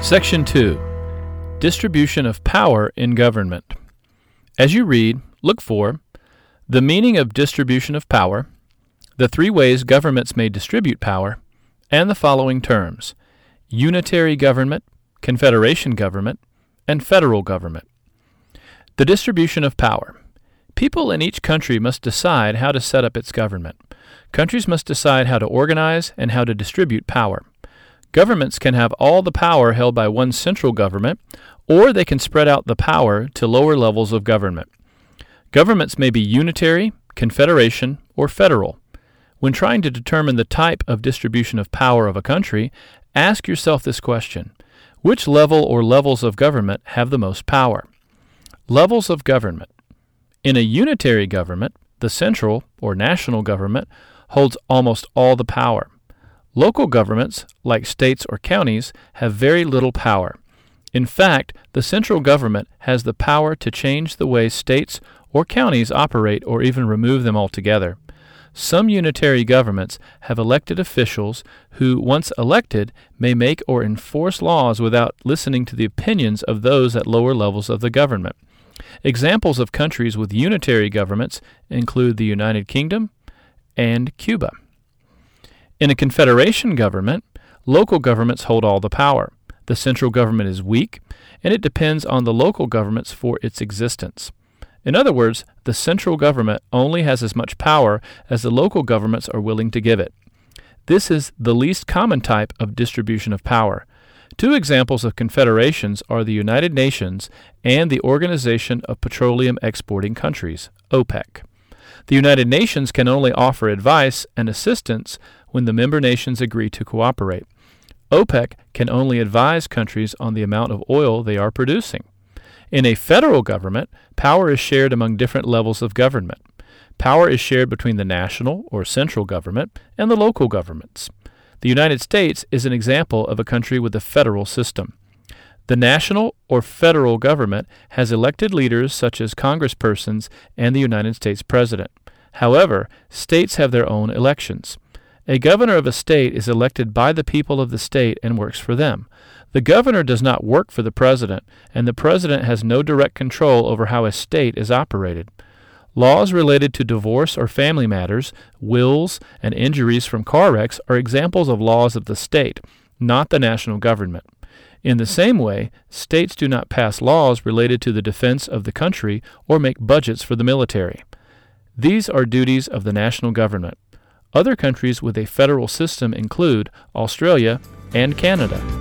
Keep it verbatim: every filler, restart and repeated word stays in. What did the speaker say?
Section two. Distribution of Power in Government. As you read, look for the meaning of distribution of power, the three ways governments may distribute power, and the following terms: unitary government, confederation government, and federal government. The distribution of power. People in each country must decide how to set up its government. Countries must decide how to organize and how to distribute power. Governments can have all the power held by one central government, or they can spread out the power to lower levels of government. Governments may be unitary, confederation, or federal. When trying to determine the type of distribution of power of a country, ask yourself this question: which level or levels of government have the most power? Levels of government. In a unitary government, the central or national government holds almost all the power. Local governments, like states or counties, have very little power. In fact, the central government has the power to change the way states or counties operate or even remove them altogether. Some unitary governments have elected officials who, once elected, may make or enforce laws without listening to the opinions of those at lower levels of the government. Examples of countries with unitary governments include the United Kingdom and Cuba. In a confederation government, local governments hold all the power. The central government is weak, and it depends on the local governments for its existence. In other words, the central government only has as much power as the local governments are willing to give it. This is the least common type of distribution of power. Two examples of confederations are the United Nations and the Organization of Petroleum Exporting Countries, OPEC. The United Nations can only offer advice and assistance when the member nations agree to cooperate. OPEC can only advise countries on the amount of oil they are producing. In a federal government, power is shared among different levels of government. Power is shared between the national or central government and the local governments. The United States is an example of a country with a federal system. The national or federal government has elected leaders such as congresspersons and the United States President. However, states have their own elections. A governor of a state is elected by the people of the state and works for them. The governor does not work for the president, and the president has no direct control over how a state is operated. Laws related to divorce or family matters, wills, and injuries from car wrecks are examples of laws of the state, not the national government. In the same way, states do not pass laws related to the defense of the country or make budgets for the military. These are duties of the national government. Other countries with a federal system include Australia and Canada.